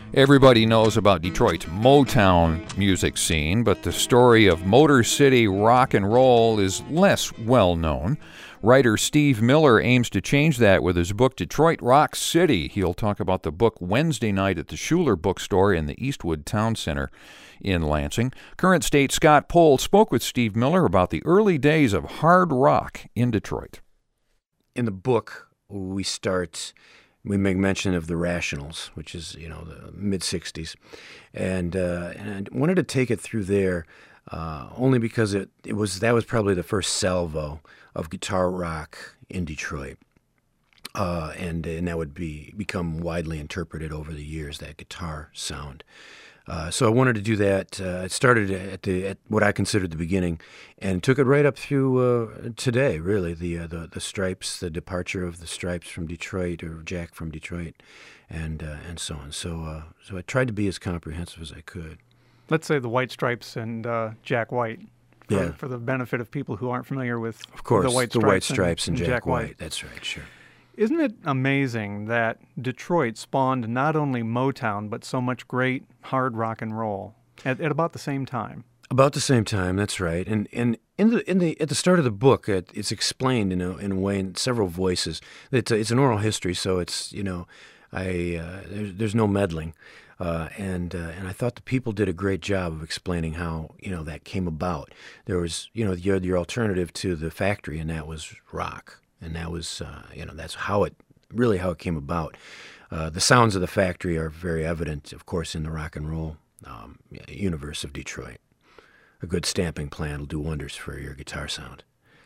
Everybody knows about Detroit's Motown music scene, but the story of Motor City rock and roll is less well known. Writer Steve Miller aims to change that with his book Detroit Rock City. He'll talk about the book Wednesday night at the Schuler Bookstore in the Eastwood Town Center in Lansing. Current State Scott Pohl spoke with Steve Miller about the early days of hard rock in Detroit. In the book, we make mention of the Rationals, which is, the mid-'60s. And I wanted to take it through there only because that was probably the first salvo of guitar rock in Detroit. And that would become widely interpreted over the years, that guitar sound. So I wanted to do that. It started at what I considered the beginning, and took it right up through today. Really, the Stripes, the departure of the Stripes from Detroit, or Jack from Detroit, and so on. So I tried to be as comprehensive as I could. Let's say the White Stripes and Jack White. For the benefit of people who aren't familiar with the White Stripes and Jack White. That's right, sure. Isn't it amazing that Detroit spawned not only Motown, but so much great hard rock and roll at about the same time? About the same time, that's right. And at the start of the book, it's explained in a way in several voices. It's an oral history, so it's there's no meddling. And I thought the people did a great job of explaining how that came about. There was your alternative to the factory, and that was rock. And that was, that's how it came about. The sounds of the factory are very evident, of course, in the rock and roll universe of Detroit. A good stamping plan will do wonders for your guitar sound.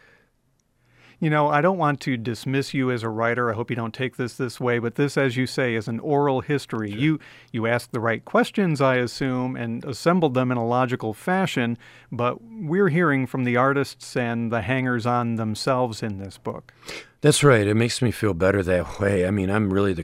I don't want to dismiss you as a writer. I hope you don't take this way, but this, as you say, is an oral history. Sure. You asked the right questions, I assume, and assembled them in a logical fashion, but we're hearing from the artists and the hangers-on themselves in this book. That's right. It makes me feel better that way. I mean, I'm really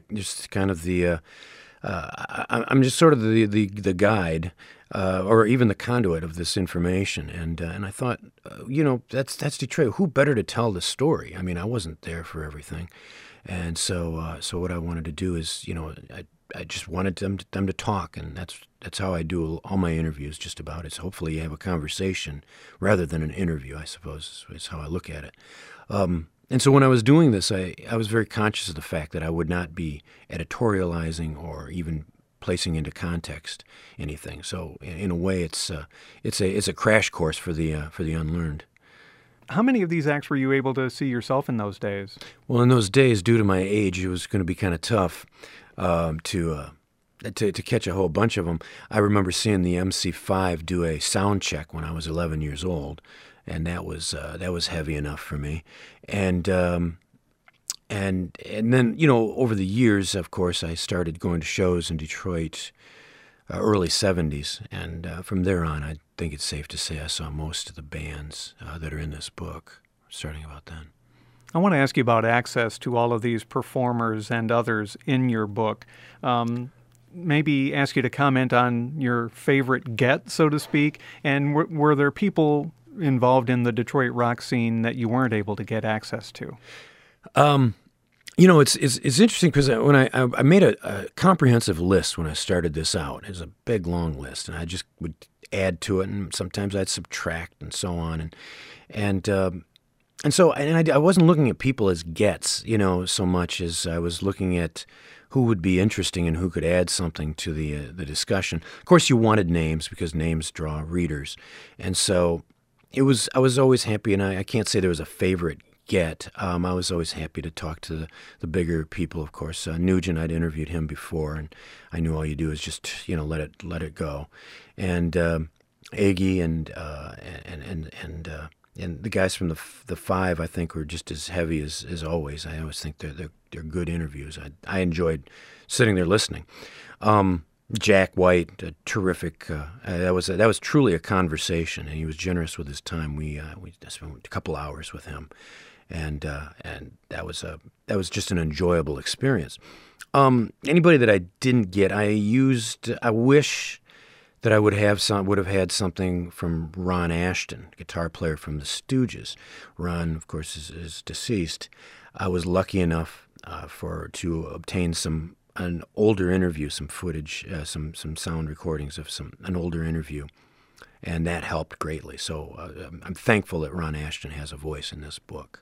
I'm just sort of the guide, or even the conduit of this information, and I thought, that's Detroit. Who better to tell the story? I mean, I wasn't there for everything, and so what I wanted to do is, I just wanted them to talk, and that's how I do all my interviews. Just about is hopefully you have a conversation rather than an interview. I suppose is how I look at it. And so when I was doing this, I was very conscious of the fact that I would not be editorializing or even placing into context anything. So in a way, it's a crash course for the unlearned. How many of these acts were you able to see yourself in those days? Well, in those days, due to my age, it was going to be kind of tough to catch a whole bunch of them. I remember seeing the MC5 do a sound check when I was 11 years old. And that was heavy enough for me, and then over the years, of course, I started going to shows in Detroit, early '70s, and from there on, I think it's safe to say I saw most of the bands that are in this book, starting about then. I want to ask you about access to all of these performers and others in your book. Maybe ask you to comment on your favorite get, so to speak, and were there people involved in the Detroit rock scene that you weren't able to get access to? It's interesting because when I made a comprehensive list when I started this out. It was a big, long list, and I just would add to it, and sometimes I'd subtract and so on. I wasn't looking at people as gets, so much as I was looking at who would be interesting and who could add something to the discussion. Of course, you wanted names because names draw readers, and so I was always happy, and I can't say there was a favorite get. I was always happy to talk to the bigger people, of course. Nugent, I'd interviewed him before, and I knew all you do is just, let it go. And Aggie and the guys from the Five, I think, were just as heavy as always. I always think they're good interviews. I enjoyed sitting there listening. Jack White, a terrific. That was truly a conversation, and he was generous with his time. We spent a couple hours with him, and that was just an enjoyable experience. Anybody that I didn't get, I wish that I would have had something from Ron Ashton, guitar player from the Stooges. Ron, of course, is deceased. I was lucky enough to obtain some an older interview, some footage, some sound recordings of an older interview, and that helped greatly. So I'm thankful that Ron Asheton has a voice in this book.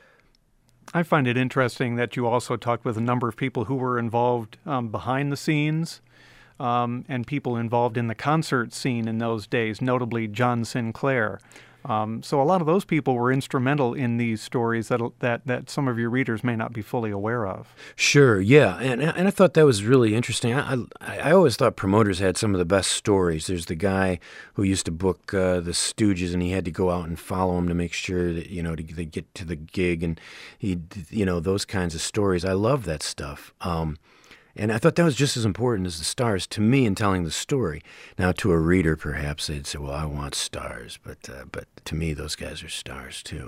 I find it interesting that you also talked with a number of people who were involved behind the scenes and people involved in the concert scene in those days, notably John Sinclair. So a lot of those people were instrumental in these stories that some of your readers may not be fully aware of. Sure, yeah, and I thought that was really interesting. I always thought promoters had some of the best stories. There's the guy who used to book the Stooges, and he had to go out and follow them to make sure that they get to the gig, and those kinds of stories. I love that stuff. And I thought that was just as important as the stars to me in telling the story. Now, to a reader, perhaps they'd say, well, I want stars. But to me, those guys are stars, too,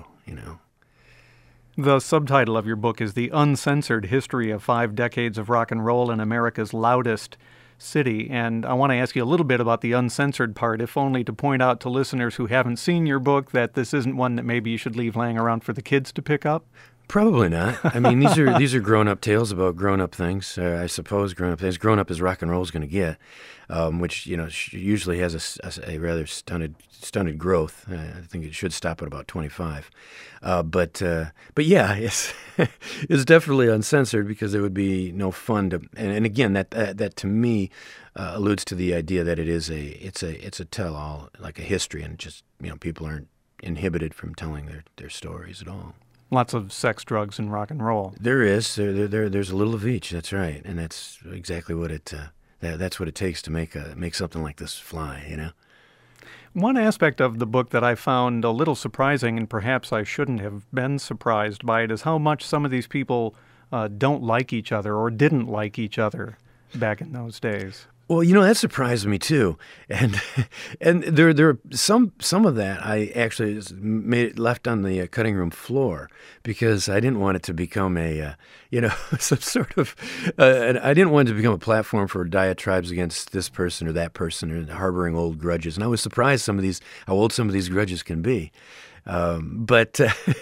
The subtitle of your book is The Uncensored History of 5 Decades of Rock and Roll in America's Loudest City. And I want to ask you a little bit about the uncensored part, if only to point out to listeners who haven't seen your book that this isn't one that maybe you should leave laying around for the kids to pick up. Probably not. I mean, these are grown-up tales about grown-up things. I suppose grown-up things. Grown-up as rock and roll is going to get, which usually has a rather stunted growth. I think it should stop at about 25. But yeah, it's definitely uncensored because it would be no fun to. And again, that to me alludes to the idea that it's a tell-all, like a history, and just people aren't inhibited from telling their stories at all. Lots of sex, drugs, and rock and roll. There is. There's a little of each. That's right, and that's exactly what that's what it takes to make something like this fly. One aspect of the book that I found a little surprising, and perhaps I shouldn't have been surprised by it, is how much some of these people don't like each other or didn't like each other back in those days. Well, that surprised me too, and there are some of that I actually left on the cutting room floor because I didn't want it to become some sort of I didn't want it to become a platform for diatribes against this person or that person or harboring old grudges, and I was surprised how old some of these grudges can be, but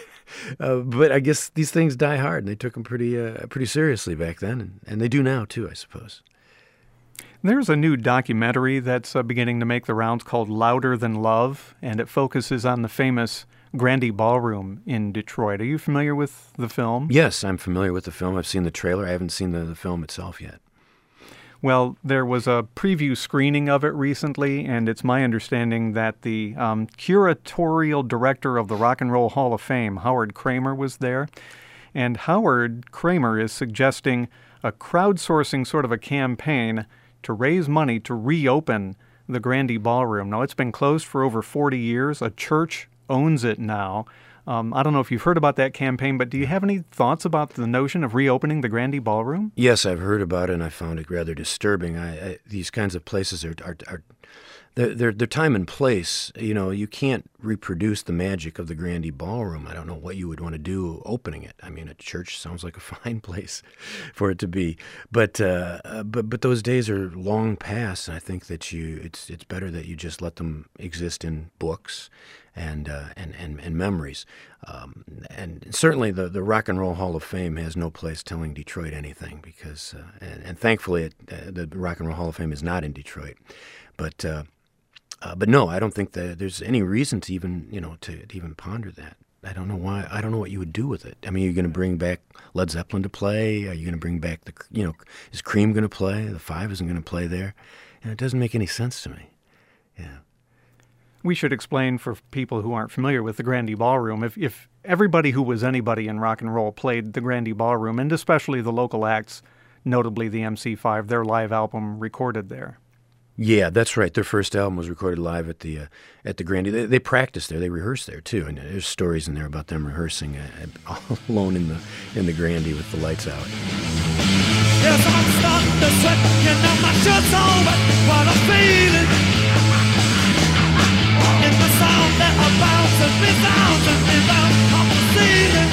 I guess these things die hard, and they took them pretty seriously back then, and they do now too, I suppose. There's a new documentary that's beginning to make the rounds called Louder Than Love, and it focuses on the famous Grandy Ballroom in Detroit. Are you familiar with the film? Yes, I'm familiar with the film. I've seen the trailer. I haven't seen the film itself yet. Well, there was a preview screening of it recently, and it's my understanding that the curatorial director of the Rock and Roll Hall of Fame, Howard Kramer, was there. And Howard Kramer is suggesting a crowdsourcing sort of a campaign to raise money to reopen the Grandy Ballroom. Now, it's been closed for over 40 years. A church owns it now. I don't know if you've heard about that campaign, but do you have any thoughts about the notion of reopening the Grandy Ballroom? Yes, I've heard about it, and I found it rather disturbing. These kinds of places are their time and place. You can't reproduce the magic of the Grandy Ballroom. I don't know what you would want to do opening it. I mean, a church sounds like a fine place for it to be, but those days are long past. And I think that it's better that you just let them exist in books and memories. And certainly the Rock and Roll Hall of Fame has no place telling Detroit anything because and thankfully the Rock and Roll Hall of Fame is not in Detroit, but no, I don't think that there's any reason to even to even ponder that. I don't know why. I don't know what you would do with it. I mean, you're going to bring back Led Zeppelin to play? Are you going to bring back is Cream going to play? The Five isn't going to play there. It doesn't make any sense to me. Yeah. We should explain for people who aren't familiar with the Grandy Ballroom. If everybody who was anybody in rock and roll played the Grandy Ballroom, and especially the local acts, notably the MC5, their live album recorded there. Yeah, that's right. Their first album was recorded live at the Grandy. They practiced there. They rehearsed there too, and there's stories in there about them rehearsing all alone in the Grandy with the lights out. Yes, I'm starting to sweat, my shirt's over, what I'm feeling. In the sound that bounces me down off the ceiling.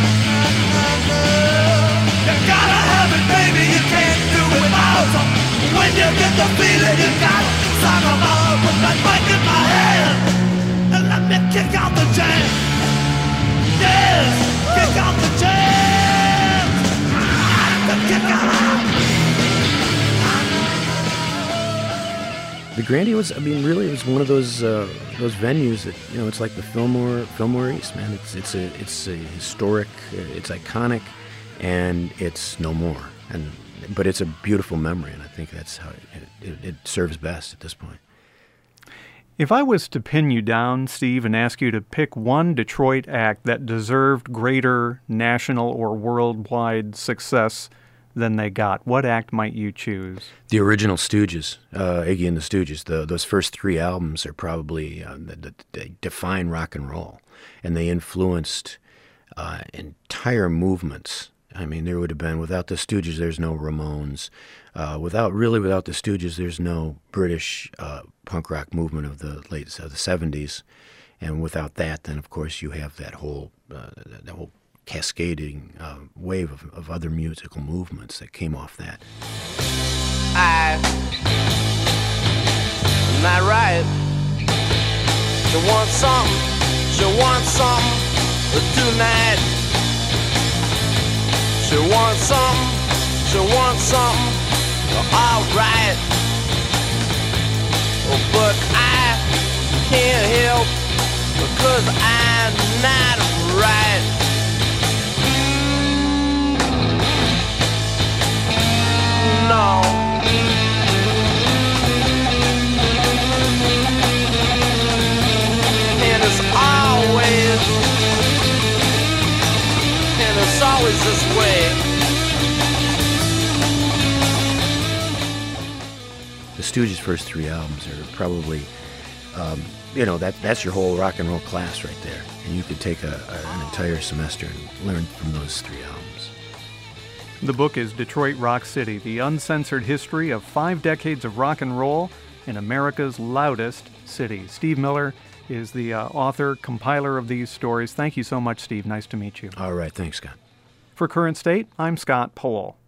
You gotta have it, baby, you can't do it without it. When you get the feeling, you gotta song them all. Put that mic in my hand and let me kick out the jam. Yes, kick out the jam. Kick out. The Grandy was, I mean, really, it was one of those venues that, you know, it's like the Fillmore East, man. It's a historic, it's iconic, and it's no more. But it's a beautiful memory, and I think that's how it serves best at this point. If I was to pin you down, Steve, and ask you to pick one Detroit act that deserved greater national or worldwide success than they got, what act might you choose? The original Stooges, Iggy and the Stooges. Those first 3 albums are probably they define rock and roll, and they influenced entire movements. I mean, there would have been, without the Stooges, there's no Ramones. Without the Stooges, there's no British punk rock movement of the late the 70s, and without that, then of course you have that whole cascading wave of other musical movements that came off that. Am I right? You want something tonight. She wants something, alright. But I can't help because I'm not right. No. And it's always this way. The Stooges' first 3 albums are probably, that's your whole rock and roll class right there. And you could take an entire semester and learn from those 3 albums. The book is Detroit Rock City, the uncensored history of 5 decades of rock and roll in America's loudest city. Steve Miller is the author, compiler of these stories. Thank you so much, Steve. Nice to meet you. All right. Thanks, Scott. For Current State, I'm Scott Pohl.